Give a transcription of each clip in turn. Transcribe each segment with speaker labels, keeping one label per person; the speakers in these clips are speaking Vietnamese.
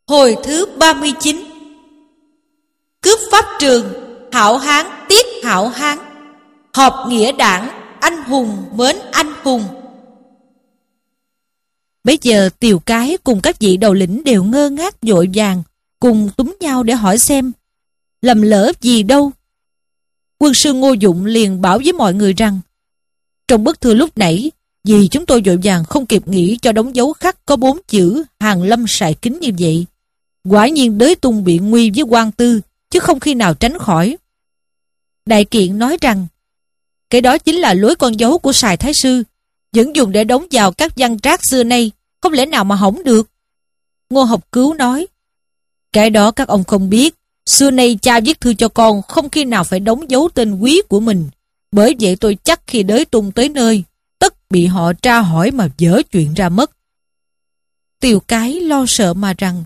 Speaker 1: Hồi thứ 39. Cướp pháp trường, hảo hán tiếc hảo hán, họp nghĩa đảng, anh hùng mến anh hùng. Bấy giờ Tiều Cái cùng các vị đầu lĩnh đều ngơ ngác vội vàng, cùng túm nhau để hỏi xem lầm lỡ gì đâu. Quân sư Ngô Dụng liền bảo với mọi người rằng: trong bức thư lúc nãy, vì chúng tôi vội vàng không kịp nghĩ cho đóng dấu khắc có 4 chữ Hàn Lâm sài kính như vậy. Quả nhiên Đới Tung bị nguy với quan tư, chứ không khi nào tránh khỏi. Đại Kiện nói rằng cái đó chính là lối con dấu của Sài Thái Sư, vẫn dùng để đóng vào các văn trác xưa nay, không lẽ nào mà hỏng được. Ngô Học Cứu nói: cái đó các ông không biết, xưa nay cha viết thư cho con không khi nào phải đóng dấu tên quý của mình. Bởi vậy tôi chắc khi Đới Tung tới nơi, tất bị họ tra hỏi mà dở chuyện ra mất. Tiều Cái lo sợ mà rằng: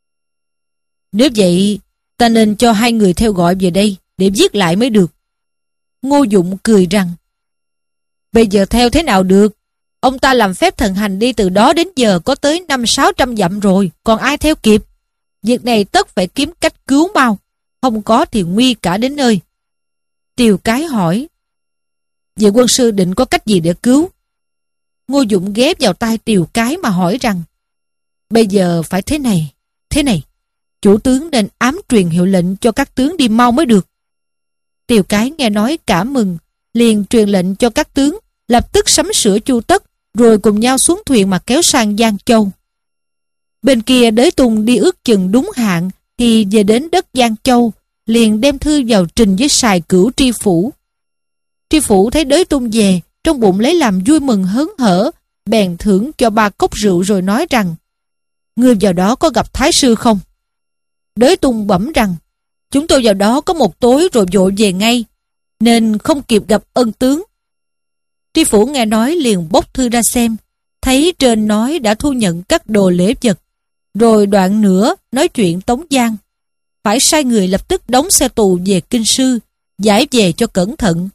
Speaker 1: nếu vậy, ta nên cho 2 người theo gọi về đây để viết lại mới được. Ngô Dụng cười rằng: bây giờ theo thế nào được? Ông ta làm phép thần hành đi từ đó đến giờ có tới 500-600 dặm rồi, còn ai theo kịp? Việc này tất phải kiếm cách cứu mau, không có thì nguy cả đến nơi. Tiều Cái hỏi: vậy quân sư định có cách gì để cứu? Ngô Dụng ghé vào tai Tiều Cái mà hỏi rằng: bây giờ phải thế này. Chủ tướng nên ám truyền hiệu lệnh cho các tướng đi mau mới được. Tiều Cái nghe nói cả mừng, liền truyền lệnh cho các tướng lập tức sắm sửa chu tất, rồi cùng nhau xuống thuyền mà kéo sang Giang Châu. Bên kia Đới Tung đi ước chừng đúng hạn thì về đến đất Giang Châu, liền đem thư vào trình với Sài Cửu tri phủ. Tri phủ thấy Đới Tung về, trong bụng lấy làm vui mừng hớn hở, bèn thưởng cho 3 cốc rượu rồi nói rằng: ngươi vào đó có gặp Thái sư không? Đới Tung bẩm rằng: chúng tôi vào đó có một tối rồi vội về ngay, nên không kịp gặp ân tướng. Tri phủ nghe nói liền bốc thư ra xem, thấy trên nói đã thu nhận các đồ lễ vật, rồi đoạn nữa nói chuyện Tống Giang, phải sai người lập tức đóng xe tù về Kinh Sư, giải về cho cẩn thận.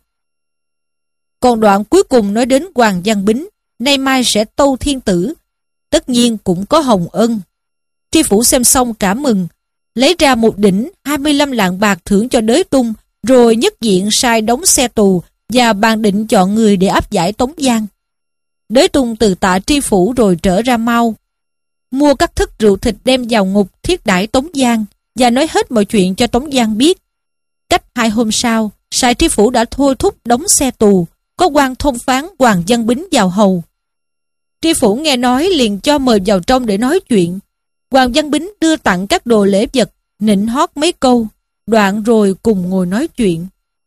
Speaker 1: Còn đoạn cuối cùng nói đến Hoàng Văn Bính, nay mai sẽ tâu thiên tử, tất nhiên cũng có hồng ân. Tri phủ xem xong cả mừng, lấy ra một đỉnh 25 lạng bạc thưởng cho Đới Tung, rồi nhất diện sai đóng xe tù và bàn định chọn người để áp giải Tống Giang. Đới Tung từ tạ tri phủ rồi trở ra mau, mua các thức rượu thịt đem vào ngục thiết đãi Tống Giang và nói hết mọi chuyện cho Tống Giang biết. Cách 2 hôm sau, Sài tri phủ đã thôi thúc đóng xe tù, có quan thông phán Hoàng Văn Bính vào hầu. Tri phủ nghe nói liền cho mời vào trong để nói chuyện. Hoàng Văn Bính đưa tặng các đồ lễ vật, nịnh hót mấy câu, đoạn rồi cùng ngồi nói chuyện.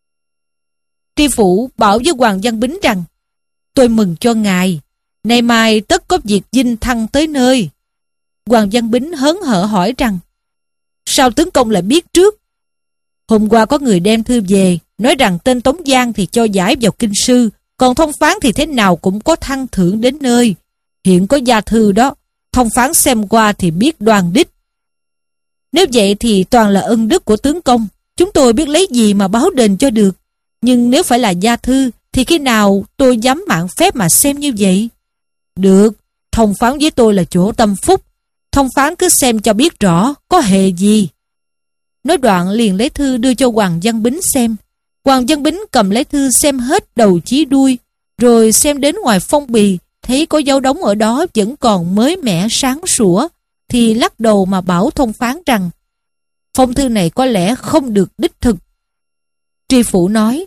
Speaker 1: Tri phủ bảo với Hoàng Văn Bính rằng: tôi mừng cho ngài, nay mai tất có việc vinh thăng tới nơi. Hoàng Văn Bính hớn hở hỏi rằng: sao tướng công lại biết trước? Hôm qua có người đem thư về, nói rằng tên Tống Giang thì cho giải vào Kinh Sư, còn thông phán thì thế nào cũng có thăng thưởng đến nơi. Hiện có gia thư đó, thông phán xem qua thì biết đoan đích. Nếu vậy thì toàn là ân đức của tướng công, chúng tôi biết lấy gì mà báo đền cho được. Nhưng nếu phải là gia thư thì khi nào tôi dám mạn phép mà xem như vậy? Được, thông phán với tôi là chỗ tâm phúc, thông phán cứ xem cho biết rõ, có hề gì. Nói đoạn liền lấy thư đưa cho Hoàng Văn Bính xem. Hoàng Văn Bính cầm lấy thư xem hết đầu chí đuôi, rồi xem đến ngoài phong bì, thấy có dấu đóng ở đó vẫn còn mới mẻ sáng sủa, thì lắc đầu mà bảo thông phán rằng phong thư này có lẽ không được đích thực. Tri phủ nói: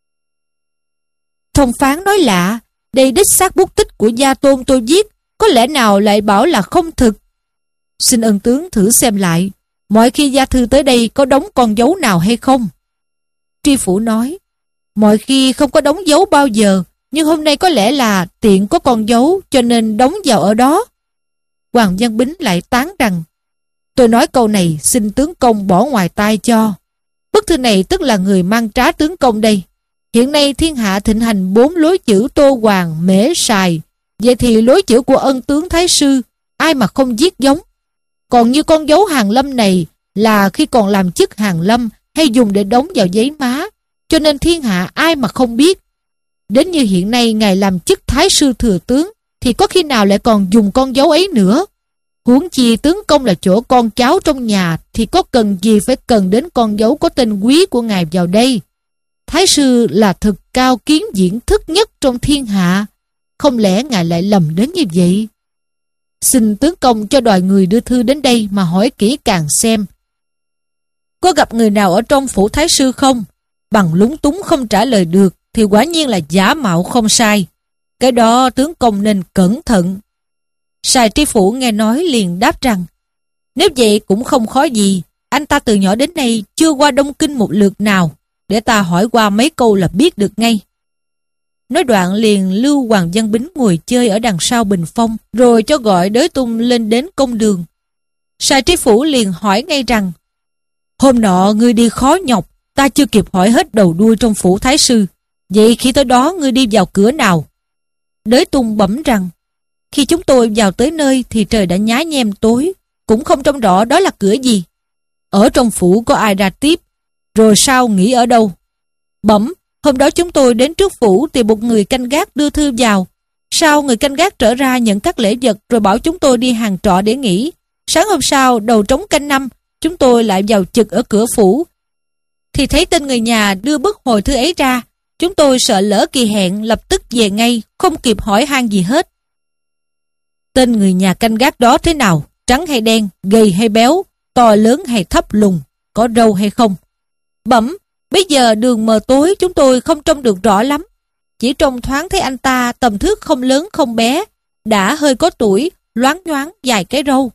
Speaker 1: thông phán nói lạ, đây đích xác bút tích của gia tôn tôi viết, có lẽ nào lại bảo là không thực. Xin ân tướng thử xem lại, mọi khi gia thư tới đây có đóng con dấu nào hay không? Tri phủ nói: mọi khi không có đóng dấu bao giờ, nhưng hôm nay có lẽ là tiện có con dấu cho nên đóng vào ở đó. Hoàng Văn Bính lại tán rằng: tôi nói câu này xin tướng công bỏ ngoài tai cho. Bức thư này tức là người mang trá tướng công đây. Hiện nay thiên hạ thịnh hành 4 lối chữ Tô Hoàng, Mễ, Sài. Vậy thì lối chữ của ân tướng Thái sư ai mà không viết giống? Còn như con dấu Hàn Lâm này là khi còn làm chức Hàn Lâm hay dùng để đóng vào giấy má, cho nên thiên hạ ai mà không biết. Đến như hiện nay ngài làm chức Thái sư thừa tướng thì có khi nào lại còn dùng con dấu ấy nữa? Huống chi tướng công là chỗ con cháu trong nhà thì có cần gì phải cần đến con dấu có tên quý của ngài vào đây. Thái sư là thực cao kiến diễn thức nhất trong thiên hạ, không lẽ ngài lại lầm đến như vậy? Xin tướng công cho đòi người đưa thư đến đây mà hỏi kỹ càng xem. Có gặp người nào ở trong phủ thái sư không? Bằng lúng túng không trả lời được thì quả nhiên là giả mạo không sai. Cái đó tướng công nên cẩn thận. Sài Tri Phủ nghe nói liền đáp rằng, nếu vậy cũng không khó gì, anh ta từ nhỏ đến nay chưa qua Đông Kinh một lượt nào, để ta hỏi qua mấy câu là biết được ngay. Nói đoạn liền lưu Hoàng Văn Bính ngồi chơi ở đằng sau bình phong, rồi cho gọi Đới Tung lên đến công đường. Sài Tri Phủ liền hỏi ngay rằng, hôm nọ ngươi đi khó nhọc, ta chưa kịp hỏi hết đầu đuôi trong phủ thái sư, vậy khi tới đó ngươi đi vào cửa nào? Đới Tung bẩm rằng, khi chúng tôi vào tới nơi thì trời đã nhá nhem tối, cũng không trông rõ đó là cửa gì. Ở trong phủ có ai ra tiếp, rồi sao nghỉ ở đâu? Bẩm, hôm đó chúng tôi đến trước phủ tìm một người canh gác đưa thư vào. Sau người canh gác trở ra nhận các lễ vật rồi bảo chúng tôi đi hàng trọ để nghỉ. Sáng hôm sau đầu trống canh 5, chúng tôi lại vào trực ở cửa phủ. Thì thấy tên người nhà đưa bức hồi thư ấy ra. Chúng tôi sợ lỡ kỳ hẹn lập tức về ngay, không kịp hỏi han gì hết. Tên người nhà canh gác đó thế nào? Trắng hay đen? Gầy hay béo? To lớn hay thấp lùn? Có râu hay không? Bẩm, bây giờ đường mờ tối chúng tôi không trông được rõ lắm. Chỉ trông thoáng thấy anh ta tầm thước không lớn không bé, đã hơi có tuổi, loáng nhoáng dài cái râu.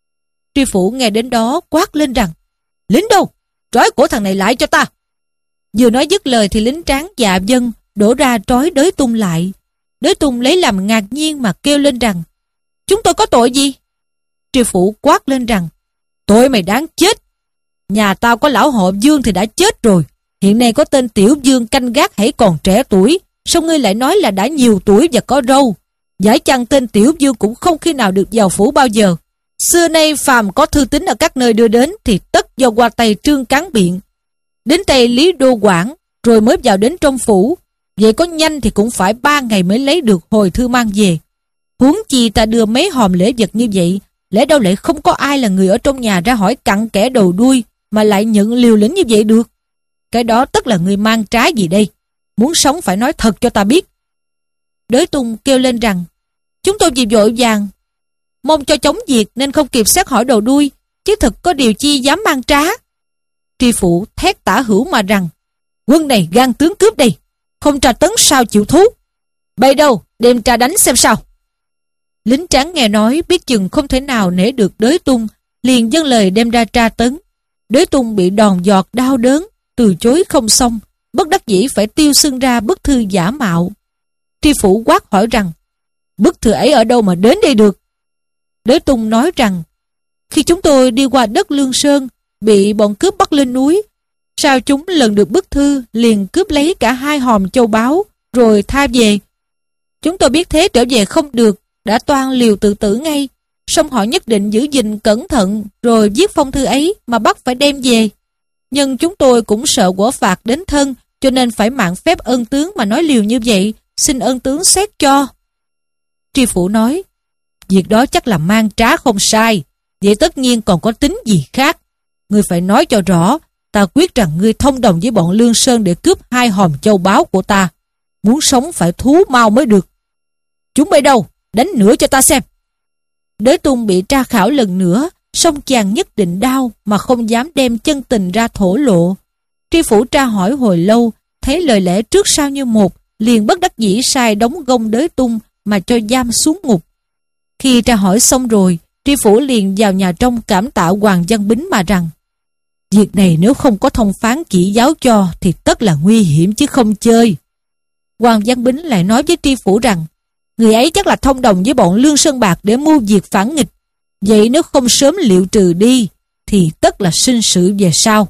Speaker 1: Tri Phủ nghe đến đó quát lên rằng, lính đâu? Trói cổ thằng này lại cho ta. Vừa nói dứt lời thì lính tráng dạ vâng đổ ra trói Đới Tung lại. Đới Tung lấy làm ngạc nhiên mà kêu lên rằng, chúng tôi có tội gì? Tri Phủ quát lên rằng, tội mày đáng chết. Nhà tao có lão họ Dương thì đã chết rồi. Hiện nay có tên Tiểu Dương canh gác hãy còn trẻ tuổi, sao ngươi lại nói là đã nhiều tuổi và có râu? Giải chăng tên Tiểu Dương cũng không khi nào được vào phủ bao giờ. Xưa nay phàm có thư tín ở các nơi đưa đến thì tất do qua tay Trương Cán Biện, đến tay Lý Đô Quảng, rồi mới vào đến trong phủ. Vậy có nhanh thì cũng phải 3 ngày mới lấy được hồi thư mang về. Huống chi ta đưa mấy hòm lễ vật như vậy, lẽ đâu lại không có ai là người ở trong nhà ra hỏi cặn kẽ đầu đuôi mà lại nhận liều lĩnh như vậy được. Cái đó tức là người mang trái gì đây? Muốn sống phải nói thật cho ta biết. Đới Tung kêu lên rằng, chúng tôi vì vội vàng mong cho chống việc nên không kịp xét hỏi đầu đuôi, chứ thực có điều chi dám mang trá. Tri Phủ thét tả hữu mà rằng, quân này gan tướng cướp đây, không tra tấn sao chịu thú. Bây đâu, đem tra đánh xem sao. Lính tráng nghe nói biết chừng không thể nào nể được Đới Tung, liền dâng lời đem ra tra tấn. Đới Tung bị đòn giọt đau đớn, từ chối không xong, bất đắc dĩ phải tiêu xưng ra bức thư giả mạo. Tri Phủ quát hỏi rằng, bức thư ấy ở đâu mà đến đây được? Đới Tung nói rằng, khi chúng tôi đi qua đất Lương Sơn, bị bọn cướp bắt lên núi. Sao chúng lần được bức thư liền cướp lấy cả 2 hòm châu báu, rồi tha về. Chúng tôi biết thế trở về không được, đã toan liều tự tử ngay. Song họ nhất định giữ gìn cẩn thận, rồi viết phong thư ấy mà bắt phải đem về. Nhưng chúng tôi cũng sợ quả phạt đến thân, cho nên phải mạn phép ân tướng mà nói liều như vậy, xin ân tướng xét cho. Tri Phủ nói, việc đó chắc là mang trá không sai, vậy tất nhiên còn có tính gì khác. Ngươi phải nói cho rõ, ta quyết rằng ngươi thông đồng với bọn Lương Sơn để cướp 2 hòm châu báu của ta. Muốn sống phải thú mau mới được. Chúng bay đâu? Đánh nữa cho ta xem. Đới Tung bị tra khảo lần nữa, song chàng nhất định đau mà không dám đem chân tình ra thổ lộ. Tri Phủ tra hỏi hồi lâu, thấy lời lẽ trước sau như một, liền bất đắc dĩ sai đóng gông Đới Tung mà cho giam xuống ngục. Khi tra hỏi xong rồi, Tri Phủ liền vào nhà trong cảm tạ Hoàng Văn Bính mà rằng, việc này nếu không có thông phán chỉ giáo cho thì tất là nguy hiểm chứ không chơi. Hoàng Văn Bính lại nói với Tri Phủ rằng, người ấy chắc là thông đồng với bọn Lương Sơn Bạc để mưu việc phản nghịch. Vậy nếu không sớm liệu trừ đi thì tất là sinh sự về sau.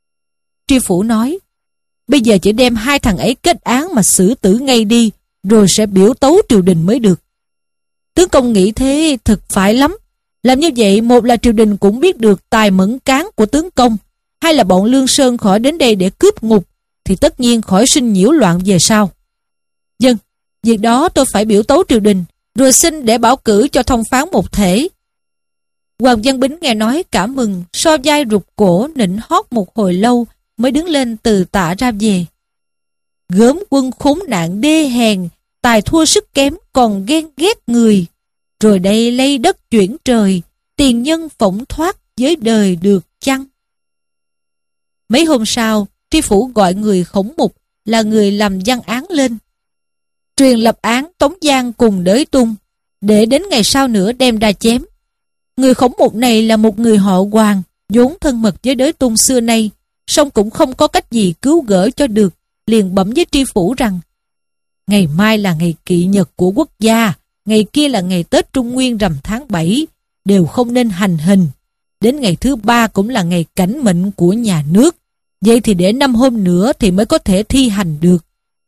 Speaker 1: Tri Phủ nói, bây giờ chỉ đem 2 thằng ấy kết án mà xử tử ngay đi, rồi sẽ biểu tấu triều đình mới được. Tướng công nghĩ thế thực phải lắm. Làm như vậy, một là triều đình cũng biết được tài mẫn cán của tướng công, hai là bọn Lương Sơn khỏi đến đây để cướp ngục, thì tất nhiên khỏi sinh nhiễu loạn về sau. Vâng, việc đó tôi phải biểu tấu triều đình, rồi xin để bảo cử cho thông phán một thể. Hoàng Văn Bính nghe nói cả mừng, so vai rụt cổ nịnh hót một hồi lâu mới đứng lên từ tạ ra về. Gớm quân khốn nạn đê hèn, tài thua sức kém còn ghen ghét người. Rồi đây lay đất chuyển trời, tiền nhân phỏng thoát với đời được chăng? Mấy hôm sau, tri phủ gọi người Khổng Mục là người làm văn án lên. Truyền lập án Tống Giang cùng Đới Tung, để đến ngày sau nữa đem ra chém. Người Khổng Mục này là một người họ Hoàng, vốn thân mật với Đới Tung xưa nay, song cũng không có cách gì cứu gỡ cho được, liền bẩm với tri phủ rằng: ngày mai là ngày kỵ nhật của quốc gia, ngày kia là ngày Tết Trung Nguyên rằm tháng 7, đều không nên hành hình. Đến ngày thứ 3 cũng là ngày cảnh mệnh của nhà nước, vậy thì để 5 hôm nữa thì mới có thể thi hành được.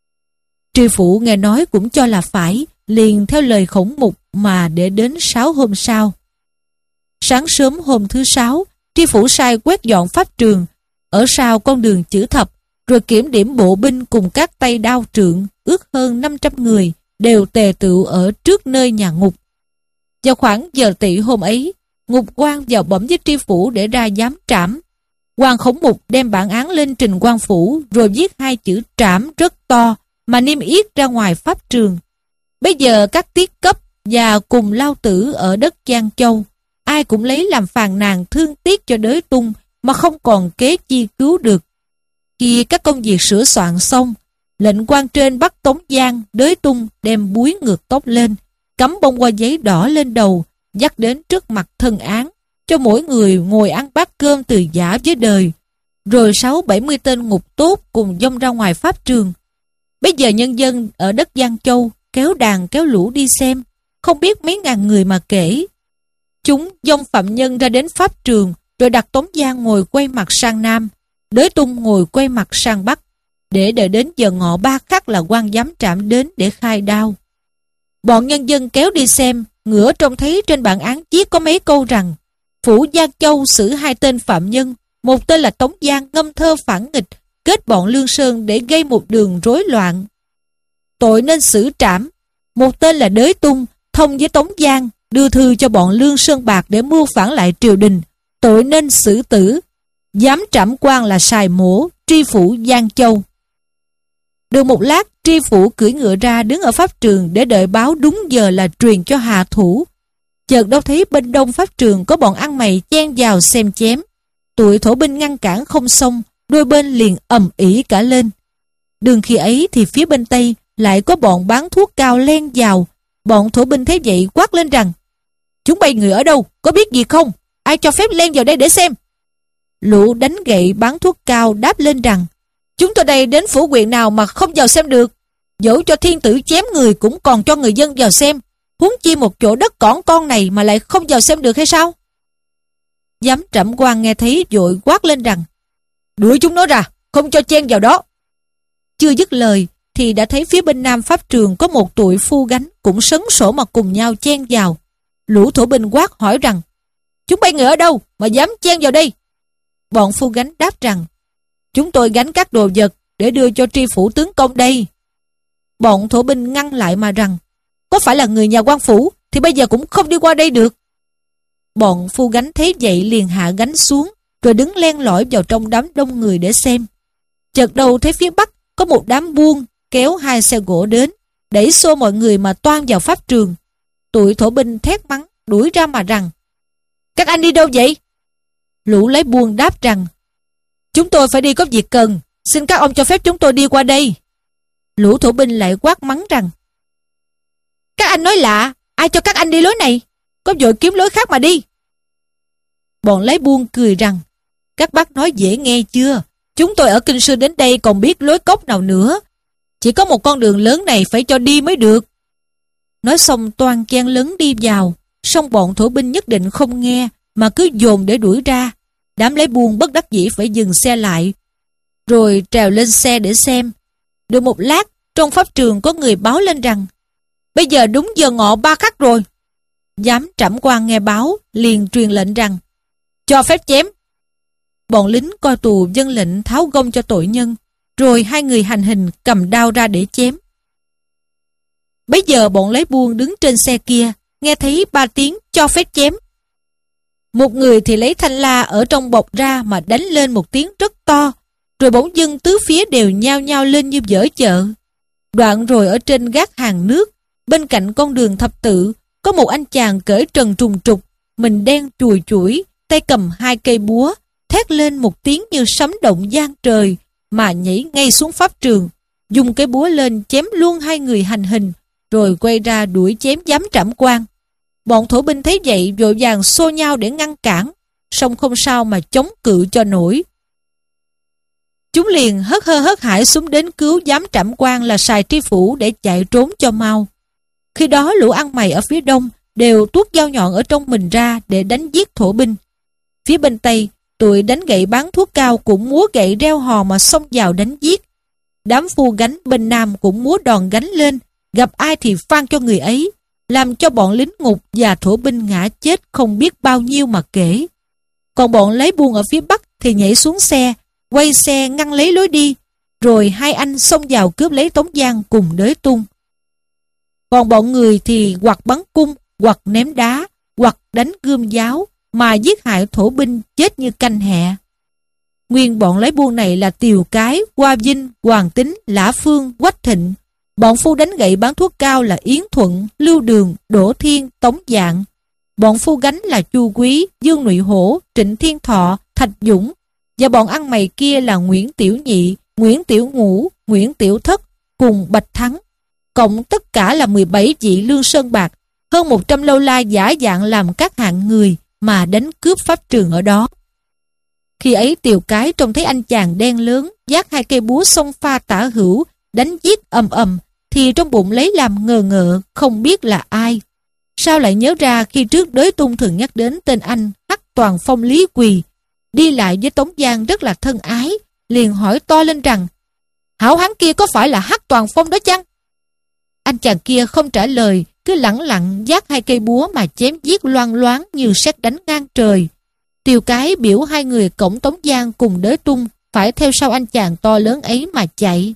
Speaker 1: Tri phủ nghe nói cũng cho là phải, liền theo lời Khổng Mục mà để đến 6 hôm sau. Sáng sớm hôm thứ 6, tri phủ sai quét dọn pháp trường, ở sau con đường Chữ Thập, rồi kiểm điểm bộ binh cùng các tay đao trượng, ước hơn 500 người, đều tề tựu ở trước nơi nhà ngục. Vào khoảng giờ tỵ hôm ấy, ngục quan vào bẩm với tri phủ để ra giám trảm. Hoàng Khổng Mục đem bản án lên trình quan phủ, rồi viết 2 chữ trảm rất to mà niêm yết ra ngoài pháp trường. Bây giờ các tiết cấp và cùng lao tử ở đất Giang Châu, ai cũng lấy làm phàn nàn thương tiếc cho Đới Tung mà không còn kế chi cứu được. Khi các công việc sửa soạn xong, lệnh quan trên bắt Tống Giang, Đới Tung đem búi ngược tóc lên, cắm bông hoa giấy đỏ lên đầu, dắt đến trước mặt thân án, cho mỗi người ngồi ăn bát cơm từ giã với đời, rồi 60-70 tên ngục tốt cùng dông ra ngoài pháp trường. Bây giờ nhân dân ở đất Giang Châu kéo đàn kéo lũ đi xem, không biết mấy ngàn người mà kể. Chúng dông phạm nhân ra đến pháp trường, rồi đặt Tống Giang ngồi quay mặt sang Nam, Đới Tung ngồi quay mặt sang Bắc, để đợi đến giờ ngọ 3 khắc là quan giám trảm đến để khai đao. Bọn nhân dân kéo đi xem, ngửa trông thấy trên bản án viết có mấy câu rằng: phủ Giang Châu xử 2 tên phạm nhân, một tên là Tống Giang ngâm thơ phản nghịch, kết bọn Lương Sơn để gây một đường rối loạn, tội nên xử trảm. Một tên là Đới Tung thông với Tống Giang, đưa thư cho bọn Lương Sơn Bạc để mưu phản lại triều đình, tội nên xử tử. Giám trảm quan là Sài Mổ, tri phủ Giang Châu. Được một lát, tri phủ cưỡi ngựa ra đứng ở pháp trường để đợi báo đúng giờ là truyền cho hạ thủ. Chợt đâu thấy bên đông pháp trường có bọn ăn mày chen vào xem chém. Tụi thổ binh ngăn cản không xong, đôi bên liền ầm ĩ cả lên. Đường khi ấy thì phía bên tây lại có bọn bán thuốc cao len vào. Bọn thổ binh thấy vậy quát lên rằng: chúng bay người ở đâu, có biết gì không? Ai cho phép len vào đây để xem? Lũ đánh gậy bán thuốc cao đáp lên rằng: chúng tôi đây đến phủ huyện nào mà không vào xem được? Dẫu cho thiên tử chém người cũng còn cho người dân vào xem, huống chi một chỗ đất cỏn con này mà lại không vào xem được hay sao? Giám trảm quan nghe thấy vội quát lên rằng: đuổi chúng nó ra, không cho chen vào đó. Chưa dứt lời thì đã thấy phía bên nam pháp trường có một tụi phu gánh cũng sấn sổ mà cùng nhau chen vào. Lũ thổ binh quát hỏi rằng: chúng bay người ở đâu mà dám chen vào đây? Bọn phu gánh đáp rằng: chúng tôi gánh các đồ vật để đưa cho tri phủ tướng công đây. Bọn thổ binh ngăn lại mà rằng: có phải là người nhà quan phủ thì bây giờ cũng không đi qua đây được. Bọn phu gánh thấy vậy liền hạ gánh xuống, rồi đứng len lỏi vào trong đám đông người để xem. Chợt đầu thấy phía bắc có một đám buôn kéo 2 xe gỗ đến, đẩy xô mọi người mà toan vào pháp trường. Tụi thổ binh thét mắng đuổi ra mà rằng: các anh đi đâu vậy? Lũ lấy buôn đáp rằng: chúng tôi phải đi có việc cần, xin các ông cho phép chúng tôi đi qua đây. Lũ thổ binh lại quát mắng rằng: các anh nói lạ, ai cho các anh đi lối này? Có vội kiếm lối khác mà đi. Bọn lấy buôn cười rằng: các bác nói dễ nghe chưa? Chúng tôi ở Kinh Sư đến đây còn biết lối cốc nào nữa. Chỉ có một con đường lớn này phải cho đi mới được. Nói xong toan chen lấn đi vào, song bọn thổ binh nhất định không nghe mà cứ dồn để đuổi ra. Đám lấy buôn bất đắc dĩ phải dừng xe lại, rồi trèo lên xe để xem. Được một lát, trong pháp trường có người báo lên rằng: bây giờ đúng giờ ngọ 3 khắc rồi. Giám trảm quan nghe báo liền truyền lệnh rằng: cho phép chém. Bọn lính coi tù vâng lệnh tháo gông cho tội nhân, rồi 2 người hành hình cầm đao ra để chém. Bấy giờ bọn lấy buôn đứng trên xe kia nghe thấy 3 tiếng cho phép chém. Một người thì lấy thanh la ở trong bọc ra mà đánh lên một tiếng rất to, rồi bỗng dưng tứ phía đều nhao nhao lên như dở chợ. Đoạn rồi ở trên gác hàng nước, bên cạnh con đường thập tự, có một anh chàng cởi trần trùng trục, mình đen chùi chủi, tay cầm 2 cây búa, thét lên một tiếng như sấm động vang trời, mà nhảy ngay xuống pháp trường, dùng cái búa lên chém luôn 2 người hành hình, rồi quay ra đuổi chém giám trảm quan. Bọn thổ binh thấy vậy vội vàng xô nhau để ngăn cản, song không sao mà chống cự cho nổi. Chúng liền hớt hơ hớt hải xuống đến cứu giám trảm quan là Sài Tri Phủ để chạy trốn cho mau. Khi đó lũ ăn mày ở phía đông đều tuốt dao nhọn ở trong mình ra để đánh giết thổ binh. Phía bên tây, tụi đánh gậy bán thuốc cao cũng múa gậy reo hò mà xông vào đánh giết. Đám phu gánh bên nam cũng múa đòn gánh lên, gặp ai thì phang cho người ấy, làm cho bọn lính ngục và thổ binh ngã chết không biết bao nhiêu mà kể. Còn bọn lấy buôn ở phía bắc thì nhảy xuống xe, quay xe ngăn lấy lối đi, rồi 2 anh xông vào cướp lấy Tống Giang cùng Đới Tung. Còn bọn người thì hoặc bắn cung, hoặc ném đá, hoặc đánh gươm giáo, mà giết hại thổ binh chết như canh hẹ. Nguyên bọn lấy buôn này là Tiều Cái, Hoa Vinh, Hoàng Tính, Lã Phương, Quách Thịnh. Bọn phu đánh gậy bán thuốc cao là Yến Thuận, Lưu Đường, Đỗ Thiên, Tống Dạng. Bọn phu gánh là Chu Quý, Dương Nụy Hổ, Trịnh Thiên Thọ, Thạch Dũng. Và bọn ăn mày kia là Nguyễn Tiểu Nhị, Nguyễn Tiểu Ngũ, Nguyễn Tiểu Thất cùng Bạch Thắng. Cộng tất cả là 17 vị lương sơn bạc, hơn 100 lâu la giả dạng làm các hạng người mà đánh cướp pháp trường ở đó. Khi ấy Tiều Cái trông thấy anh chàng đen lớn vác 2 cây búa xông pha tả hữu đánh giết ầm ầm, thì trong bụng lấy làm ngờ ngợ không biết là ai. Sao lại nhớ ra khi trước Đới Tung thường nhắc đến tên anh Hắc Toàn Phong Lý Quỳ, đi lại với Tống Giang rất là thân ái, liền hỏi to lên rằng: "Hảo hán kia có phải là Hắc Toàn Phong đó chăng?" Anh chàng kia không trả lời, cứ lẳng lặng vác 2 cây búa mà chém giết loang loáng như sét đánh ngang trời. Tiều Cái biểu 2 người cổng Tống Giang cùng Đới Tung phải theo sau anh chàng to lớn ấy mà chạy.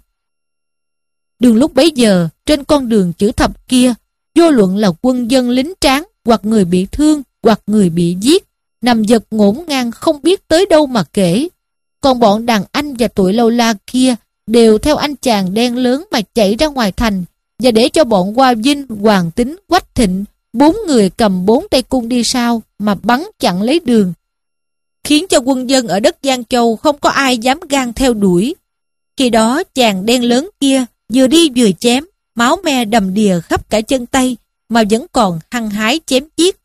Speaker 1: Đường lúc bấy giờ, trên con đường chữ thập kia, vô luận là quân dân lính tráng, hoặc người bị thương, hoặc người bị giết, nằm giật ngổn ngang không biết tới đâu mà kể. Còn bọn đàn anh và tụi lâu la kia đều theo anh chàng đen lớn mà chạy ra ngoài thành, và để cho bọn Hoa Vinh, Hoàng Tính, Quách Thịnh 4 người cầm 4 tay cung đi sau mà bắn chặn lấy đường, khiến cho quân dân ở đất Giang Châu không có ai dám gan theo đuổi. Khi đó chàng đen lớn kia vừa đi vừa chém, máu me đầm đìa khắp cả chân tay, mà vẫn còn hăng hái chém giết.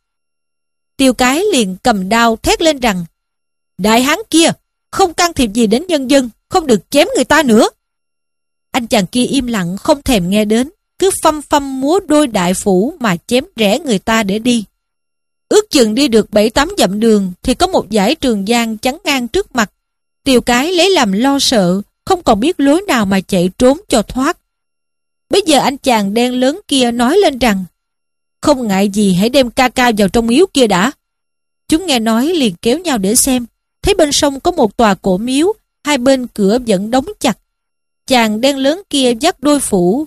Speaker 1: Tiều Cái liền cầm đao thét lên rằng: "Đại hán kia, không can thiệp gì đến nhân dân, không được chém người ta nữa." Anh chàng kia im lặng không thèm nghe đến, cứ phăm phăm múa đôi đại phủ mà chém rẽ người ta để đi. Ước chừng đi được 7-8 dặm đường thì có một dải Trường Giang chắn ngang trước mặt. Tiều Cái lấy làm lo sợ, không còn biết lối nào mà chạy trốn cho thoát. Bây giờ anh chàng đen lớn kia nói lên rằng: "Không ngại gì hãy đem ca ca vào trong miếu kia đã." Chúng nghe nói liền kéo nhau để xem, thấy bên sông có một tòa cổ miếu, 2 bên cửa vẫn đóng chặt. Chàng đen lớn kia dắt đôi phủ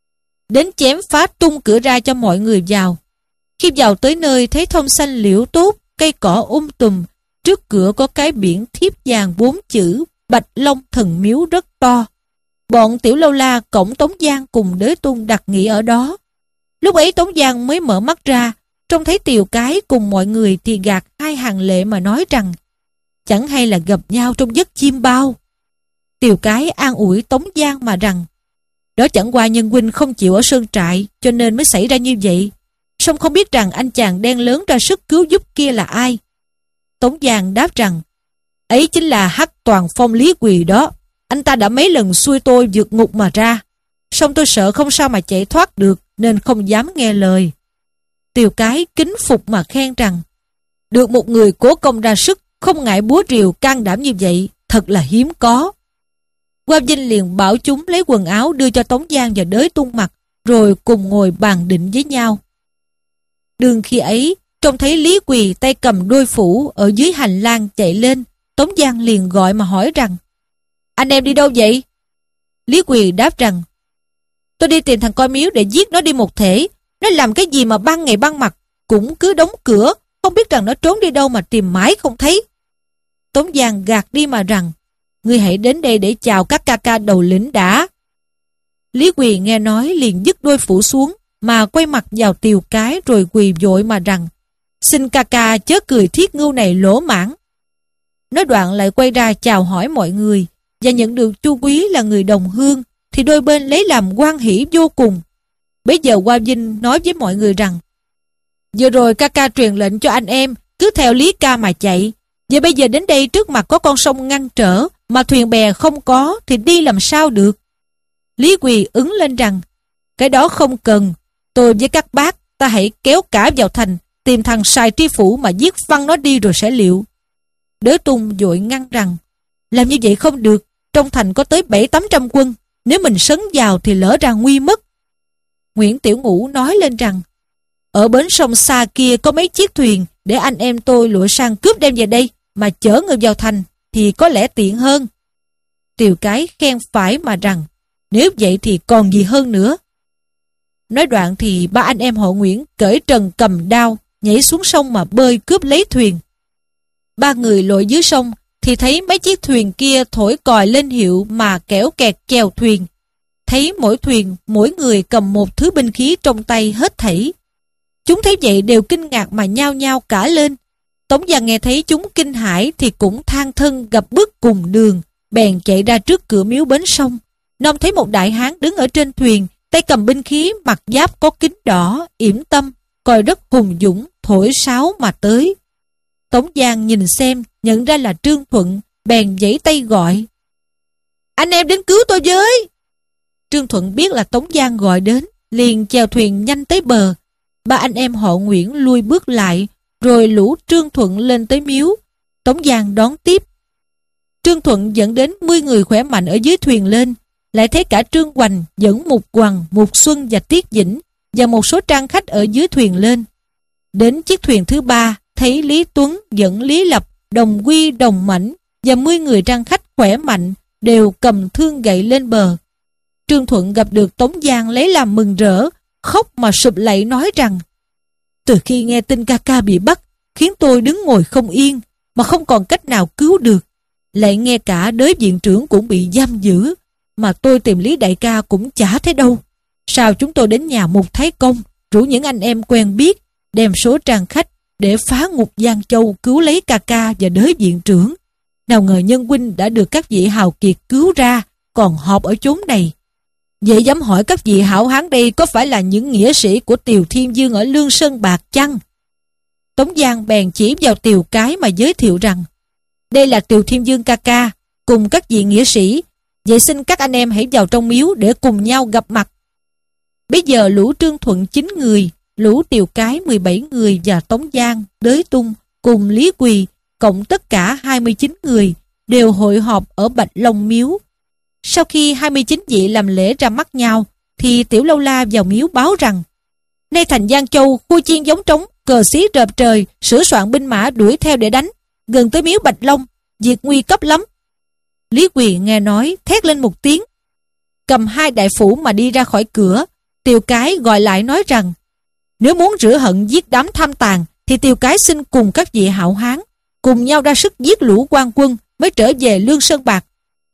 Speaker 1: đến chém phá tung cửa ra cho mọi người vào. Khi vào tới nơi thấy thông xanh liễu tốt, cây cỏ tùm, trước cửa có cái biển thiếp vàng 4 chữ Bạch Long Thần Miếu rất to. Bọn tiểu lâu la cổng Tống Giang cùng Đới Tung đặt nghỉ ở đó. Lúc ấy Tống Giang mới mở mắt ra, trông thấy Tiều Cái cùng mọi người thì gạt 2 hàng lệ mà nói rằng: "Chẳng hay là gặp nhau trong giấc chim bao." Tiều Cái an ủi Tống Giang mà rằng: "Đó chẳng qua nhân huynh không chịu ở sơn trại cho nên mới xảy ra như vậy, song không biết rằng anh chàng đen lớn ra sức cứu giúp kia là ai." Tống Giang đáp rằng: "Ấy chính là Hắc Toàn Phong Lý Quỳ đó. Anh ta đã mấy lần xui tôi vượt ngục mà ra, song tôi sợ không sao mà chạy thoát được nên không dám nghe lời." Tiều Cái kính phục mà khen rằng: "Được một người cố công ra sức, không ngại búa rìu can đảm như vậy, thật là hiếm có." Hoa Vinh liền bảo chúng lấy quần áo đưa cho Tống Giang và Đới Tung mặc, rồi cùng ngồi bàn định với nhau. Đường khi ấy, trông thấy Lý Quỳ tay cầm đôi phủ ở dưới hành lang chạy lên, Tống Giang liền gọi mà hỏi rằng: "Anh em đi đâu vậy?" Lý Quỳ đáp rằng: "Tôi đi tìm thằng coi miếu để giết nó đi một thể. Nó làm cái gì mà ban ngày ban mặt cũng cứ đóng cửa, không biết rằng nó trốn đi đâu mà tìm mãi không thấy. Tống Giang gạt đi mà rằng, ngươi hãy đến đây để chào các ca ca đầu lĩnh đã. Lý Quỳ nghe nói liền dứt đôi phủ xuống, mà quay mặt vào Tiều Cái rồi quỳ vội mà rằng, xin ca ca chớ cười thiết ngưu này lỗ mãn. Nói đoạn lại quay ra chào hỏi mọi người, và nhận được Chu Quý là người đồng hương, thì đôi bên lấy làm hoan hỉ vô cùng. Bấy giờ Hoa Vinh nói với mọi người rằng, vừa rồi ca ca truyền lệnh cho anh em cứ theo Lý ca mà chạy, và bây giờ đến đây trước mặt có con sông ngăn trở, mà thuyền bè không có thì đi làm sao được. Lý Quỳ ứng lên rằng, cái đó không cần, tôi với các bác ta hãy kéo cả vào thành, tìm thằng Sài Tri Phủ mà giết văng nó đi rồi sẽ liệu. Đới Tung vội ngăn rằng, làm như vậy không được, trong thành có tới 700-800 quân, nếu mình sấn vào thì lỡ ra nguy mất. Nguyễn Tiểu Ngũ nói lên rằng, ở bến sông xa kia có mấy chiếc thuyền, để anh em tôi lội sang cướp đem về đây, mà chở người vào thành thì có lẽ tiện hơn. Tiều Cái khen phải mà rằng, nếu vậy thì còn gì hơn nữa. Nói đoạn thì ba anh em họ Nguyễn cởi trần cầm đao, nhảy xuống sông mà bơi cướp lấy thuyền. Ba người lội dưới sông thì thấy mấy chiếc thuyền kia thổi còi lên hiệu mà kẻo kẹt chèo thuyền. Thấy mỗi thuyền mỗi người cầm một thứ binh khí trong tay hết thảy. Chúng thấy vậy đều kinh ngạc mà nhao nhao cả lên. Tống Giang nghe thấy chúng kinh hãi thì cũng than thân gặp bước cùng đường, bèn chạy ra trước cửa miếu bến sông. Nông thấy một đại hán đứng ở trên thuyền, tay cầm binh khí, mặc giáp có kính đỏ, yểm tâm, coi rất hùng dũng, thổi sáo mà tới. Tống Giang nhìn xem, nhận ra là Trương Thuận, bèn giãy tay gọi, anh em đến cứu tôi với. Trương Thuận biết là Tống Giang gọi đến, liền chèo thuyền nhanh tới bờ. Ba anh em họ Nguyễn lui bước lại, rồi lũ Trương Thuận lên tới miếu. Tống Giang đón tiếp. Trương Thuận dẫn đến 10 người khỏe mạnh ở dưới thuyền lên, lại thấy cả Trương Hoành dẫn Mục Hoằng, Mục Xuân và Tiết Dĩnh và một số trang khách ở dưới thuyền lên. Đến chiếc thuyền thứ 3, thấy Lý Tuấn dẫn Lý Lập, Đồng Quy, Đồng Mãnh và 10 người trang khách khỏe mạnh đều cầm thương gậy lên bờ. Trương Thuận gặp được Tống Giang lấy làm mừng rỡ, khóc mà sụp lạy nói rằng, từ khi nghe tin ca ca bị bắt, khiến tôi đứng ngồi không yên, mà không còn cách nào cứu được. Lại nghe cả đới viện trưởng cũng bị giam giữ, mà tôi tìm Lý đại ca cũng chả thấy đâu. Sao chúng tôi đến nhà Mục Thái Công, rủ những anh em quen biết, đem số trang khách để phá ngục Giang Châu cứu lấy ca ca và đới viện trưởng. Nào ngờ nhân huynh đã được các vị hào kiệt cứu ra, còn họp ở chốn này. Vậy dám hỏi các vị hảo hán đây có phải là những nghĩa sĩ của Tiều Thiên Dương ở Lương Sơn Bạc chăng? Tống Giang bèn chỉ vào Tiều Cái mà giới thiệu rằng, đây là Tiều Thiên Dương ca ca, cùng các vị nghĩa sĩ. Vậy xin các anh em hãy vào trong miếu để cùng nhau gặp mặt. Bây giờ lũ Trương Thuận 9 người, lũ Tiều Cái 17 người và Tống Giang, Đới Tung cùng Lý Quỳ, cộng tất cả 29 người, đều hội họp ở Bạch Long miếu. Sau khi 29 vị làm lễ ra mắt nhau, thì Tiểu Lâu La vào miếu báo rằng, nay thành Giang Châu, khu chiên giống trống, cờ xí rợp trời, sửa soạn binh mã đuổi theo để đánh, gần tới miếu Bạch Long, việc nguy cấp lắm. Lý Quỳ nghe nói, thét lên một tiếng, cầm 2 đại phủ mà đi ra khỏi cửa. Tiều Cái gọi lại nói rằng, nếu muốn rửa hận giết đám tham tàn, thì Tiều Cái xin cùng các vị hảo hán cùng nhau ra sức giết lũ quan quân mới trở về Lương Sơn Bạc.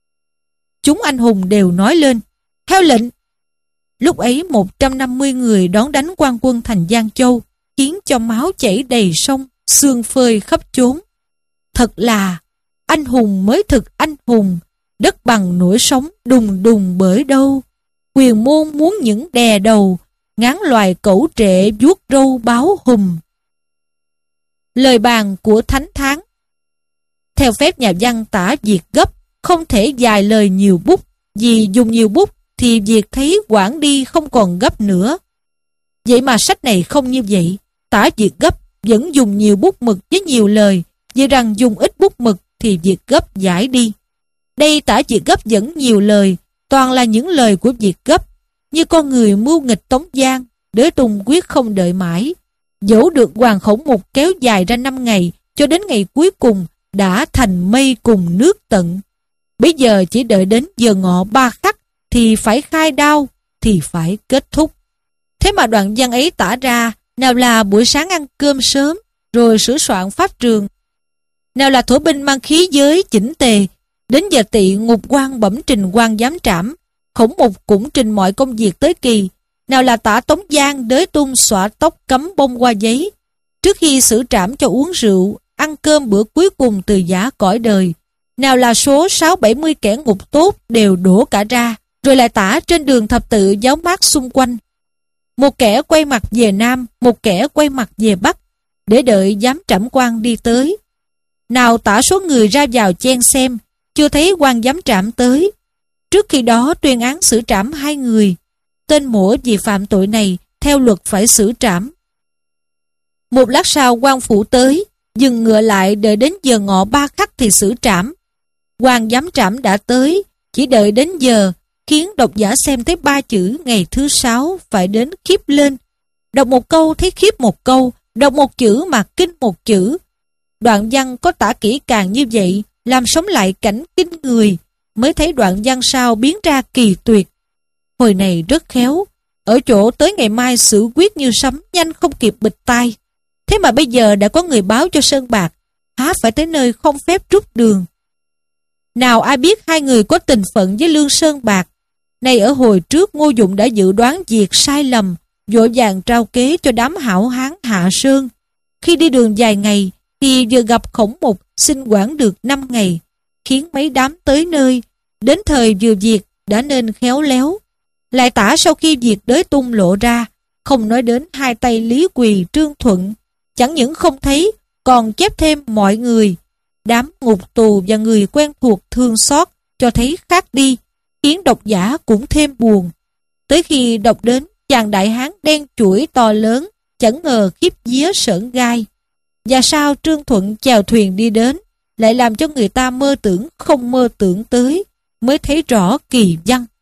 Speaker 1: Chúng anh hùng đều nói lên, theo lệnh. Lúc ấy 150 người đón đánh quan quân thành Giang Châu, khiến cho máu chảy đầy sông, xương phơi khắp chốn. Thật là anh hùng mới thực anh hùng, đất bằng nổi sóng đùng đùng bởi đâu. Quyền môn muốn những đè đầu, ngán loài cẩu trệ vuốt râu báo hùm. Lời bàn của Thánh Tháng. Theo phép nhà văn tả việc gấp, không thể dài lời nhiều bút, vì dùng nhiều bút thì việc thấy quãng đi không còn gấp nữa. Vậy mà sách này không như vậy, tả việc gấp vẫn dùng nhiều bút mực với nhiều lời, vì rằng dùng ít bút mực thì việc gấp giải đi. Đây tả việc gấp vẫn nhiều lời, toàn là những lời của việc gấp, như con người mưu nghịch Tống Giang, Đới Tung quyết không đợi mãi. Dẫu được Hoàng Khổng Mục kéo dài ra 5 ngày, cho đến ngày cuối cùng đã thành mây cùng nước tận. Bây giờ chỉ đợi đến giờ ngọ 3 khắc thì phải khai đao, thì phải kết thúc. Thế mà đoạn văn ấy tả ra, nào là buổi sáng ăn cơm sớm, rồi sửa soạn pháp trường. Nào là thổ binh mang khí giới chỉnh tề, đến giờ Tỵ ngục quan bẩm trình quan giám trảm, Khổng Mục cũng trình mọi công việc tới kỳ. Nào là Tả Tống Giang đới tung xõa tóc cấm bông qua giấy, trước khi xử trảm cho uống rượu, ăn cơm bữa cuối cùng từ giã cõi đời. Nào là số 6-70 kẻ ngục tốt đều đổ cả ra, rồi lại tả trên đường thập tự giáo mát xung quanh. Một kẻ quay mặt về Nam, một kẻ quay mặt về Bắc, để đợi giám trảm quan đi tới. Nào tả số người ra vào chen xem, chưa thấy quan giám trảm tới. Trước khi đó tuyên án xử trảm 2 người. Tên mổ vì phạm tội này, theo luật phải xử trảm. Một lát sau quan phủ tới, dừng ngựa lại đợi đến giờ ngọ 3 khắc thì xử trảm. Quan giám trảm đã tới, chỉ đợi đến giờ, khiến độc giả xem thấy 3 chữ ngày thứ 6 phải đến khiếp lên. Đọc một câu thấy khiếp một câu, đọc một chữ mà kinh một chữ. Đoạn văn có tả kỹ càng như vậy, làm sống lại cảnh kinh người, mới thấy đoạn văn sau biến ra kỳ tuyệt. Hồi này rất khéo, ở chỗ tới ngày mai xử quyết như sấm, nhanh không kịp bịch tai. Thế mà bây giờ đã có người báo cho Sơn Bạc, há phải tới nơi không phép rút đường. Nào ai biết 2 người có tình phận với Lương Sơn Bạc. Nay ở hồi trước Ngô Dụng đã dự đoán việc sai lầm, vội vàng trao kế cho đám hảo hán Hạ Sơn. Khi đi đường dài ngày, thì vừa gặp Khổng Mục xin quản được 5 ngày, khiến mấy đám tới nơi. Đến thời vừa việc đã nên khéo léo. Lại tả sau khi việc đới tung lộ ra, không nói đến 2 tay Lý Quỳ, Trương Thuận, chẳng những không thấy, còn chép thêm mọi người. Đám ngục tù và người quen thuộc thương xót cho thấy khác đi, khiến độc giả cũng thêm buồn. Tới khi đọc đến chàng đại hán đen chuỗi to lớn, chẳng ngờ khiếp vía sởn gai. Và sao Trương Thuận chèo thuyền đi đến, lại làm cho người ta mơ tưởng không mơ tưởng tới, mới thấy rõ kỳ văn.